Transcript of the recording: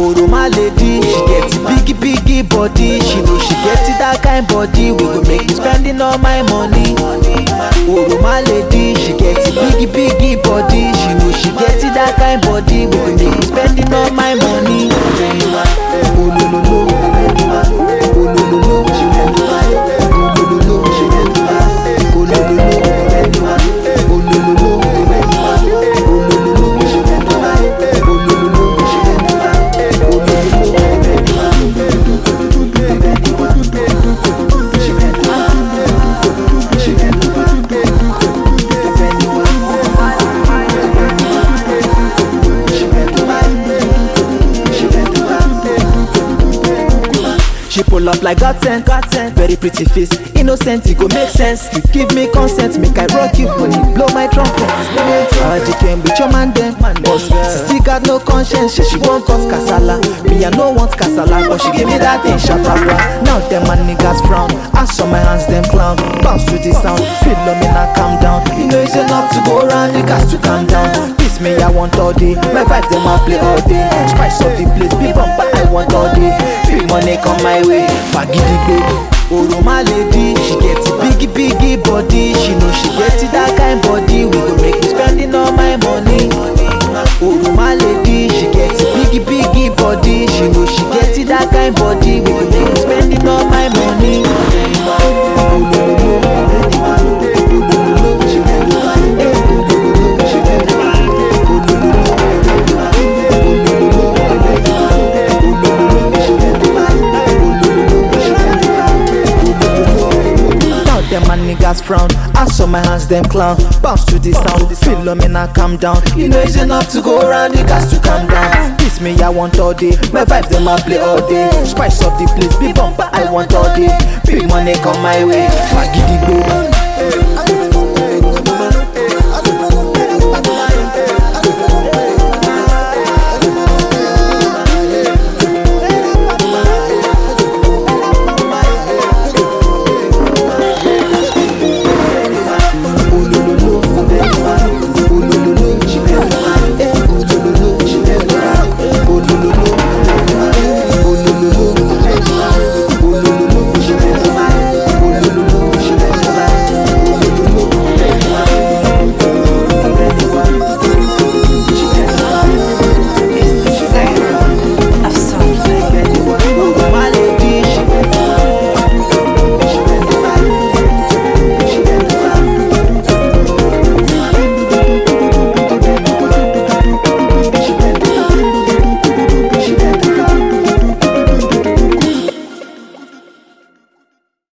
Oroma lady, she get biggie body. She know she get that kind body. We go make me spending all my money. Oroma lady, she get biggie body. She know she get that kind body. We go make me spending all my money. She pull up like God sent, very pretty face, innocent, it go make sense. You give me consent, make I rock you, money, blow my trumpet. I came with your man then, boss. She still got no conscience, she won't cause kasala. Me I no want kasala, but she give me that thing, shababa. Now them my niggas frown, I saw my hands them clown. Bounce to the sound, feel me now calm down. You know it's enough to go around, niggas to calm down. This me I want all day, my vibes them I play all day. Spice of the place, be bumper I want all day. Big money come my way, fagidigbe. Oroma lady, she get biggie body. She know she get that kind body. We go make me spending all my money. Oroma lady, she get biggie body. She know she get that kind body. We go make me spending all my money. Niggas frown, I saw my hands them clown. Bounce to the sound, feel me now calm down. You know it's enough to go around, niggas to calm down. This me I want all day, my vibes them I play all day. Spice of the place, be bumper I want all day. Big money come my way, fagidigbo.